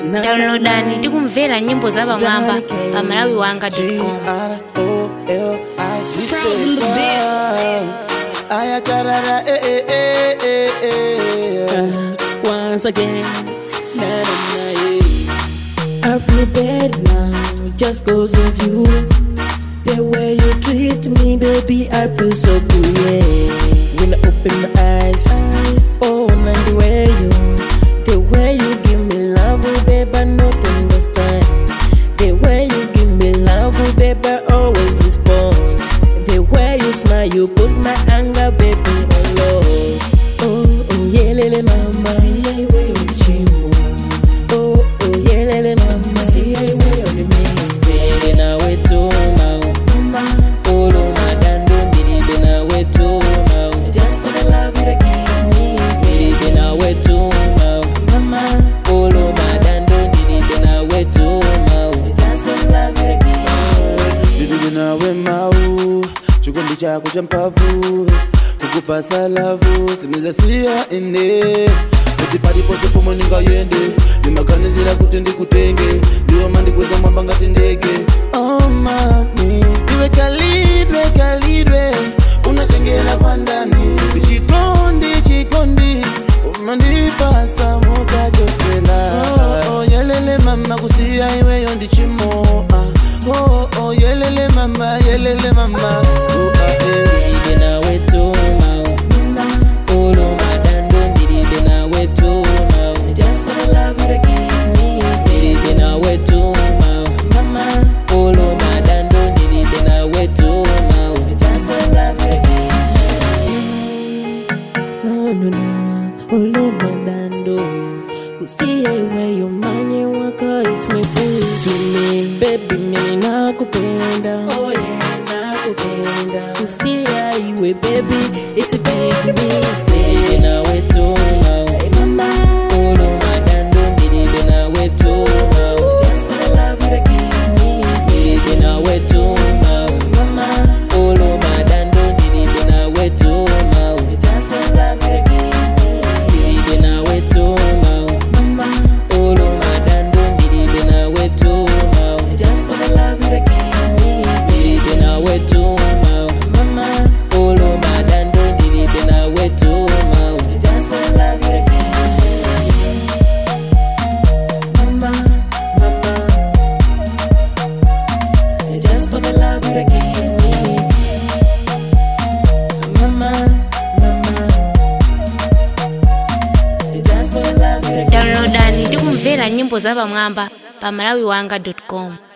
Downloadani tikumvera nyimbo za pamwamba pa malawiwanga.com. Once again, I feel bad now just cause of you. The way you treat me, baby, I feel so good, yeah. When I open my eyes, oh, and the way you give me love, oh, baby, I not understand. The way you give me love, oh, baby, I always respond. The way you smile, you put my anger, baby, on low. Oh, oh, yeah, lele mama, see I way on the chimbo. Oh, oh, yeah, lele mama, see I way on the mix. Baby, now we too now. Oh, no, madam, don't believe in our way too now. Just for the love you give me. Baby, now we too now. Mama, oh, no, madam, don't believe in our way too now. Just for the love you give me. Baby, now we mau. Chukundi chako cha mpavu. Kukupasa lavu, simiza siya ine. Kutipari pose pomo ninga yende. Nimakanizira kuti ndikutenge. Ndiyo mandi kweza mwamba ngati ndege. Oh mami, iwe kalidwe. Unatengela kwa ndani. Chikondi. Umandipasa moza josela. Oh yelele mama kusiya iwe yondi chimo. Oh yelele mama. Oh Baby, now we too now. Oh, no, madam, don't believe in our way too now. Just for the love you give me. Baby, now we too now. Mama, oh, no, madam, don't believe in our way too now. Just for the love you give me. No. Oh, no, madam, don't. See where your money work, it's me fool to me. Baby, me nakupenda. Oh, yeah. To see highway, baby, it's a big mistake. Now we too now. Hey, mama, oh no, madam, don't believe in our way too now. Just for the love you give me. Baby, now we too now. Mama, oh no, madam, don't believe in our way too now. Just for the love you give me. Baby, now we too now. Mama, oh no, madam, don't believe in our way too now. Just for the love you give me. Baby, now we too. Downloadani tikumvera nyimbo za pamwamba pa malawiwanga.com.